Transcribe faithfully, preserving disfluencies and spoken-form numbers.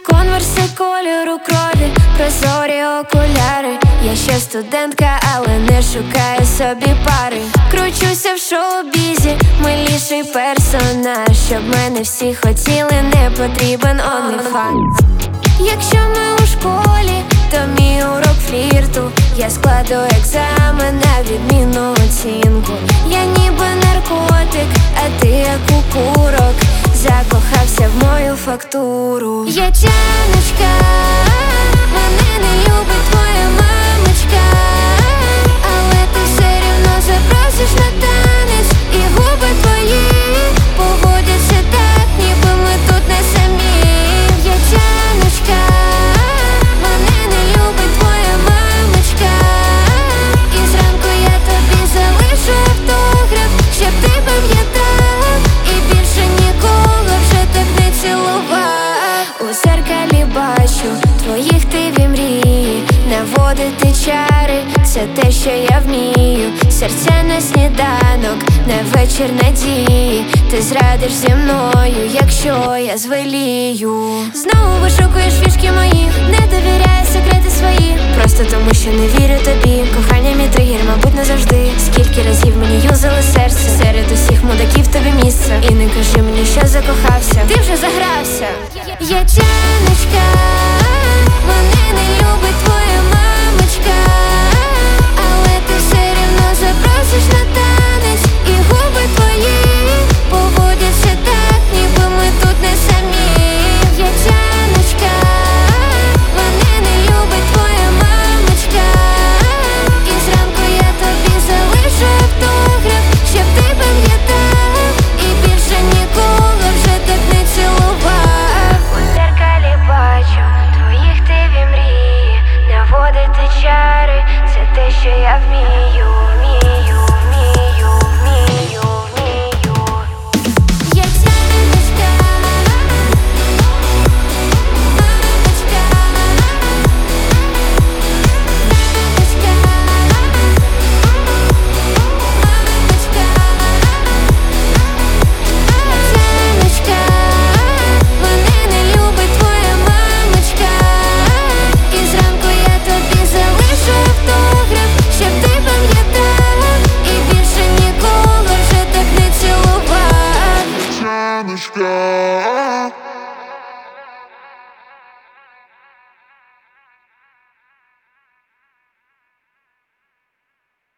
Конверси кольору крові, прозорі окуляри. Я ще студентка, але не шукаю собі пари. Кручуся в шоу-бізі, миліший персонаж. Щоб мене всі хотіли, не потрібен OnlyFans. Якщо ми у школі, то мій урок флірту. Я складу екзамен на відмінну оцінку. Я ніби наркотик, а ти як укурок. Закохався в мою фактуру. Я тяночка, мене не любить твоя мамочка, але ти все рівно запросиш на танець. І губи твої поводяться так, ніби ми тут не самі. Я тяночка, мене не любить твоя мамочка, і зранку я тобі залишу автограф, щоб ти пам'ятав, і більше нікого вже так не цілував. У зеркалі бачу твої хтиві мрії, наводити чари — це те, що я вмію. Серця на сніданок, на вечір надії. Ти зрадиш зі мною, якщо я звелію. Знову вишукуєш фішки мої, не довіряю секрети свої. Просто тому, що не вірю тобі. Кохання мій тригер, мабуть, назавжди. Скільки разів мені юзали серце, серед усіх мудаків тобі місце. І не кажи мені, що закохався, ти вже загрався. Я тяночка.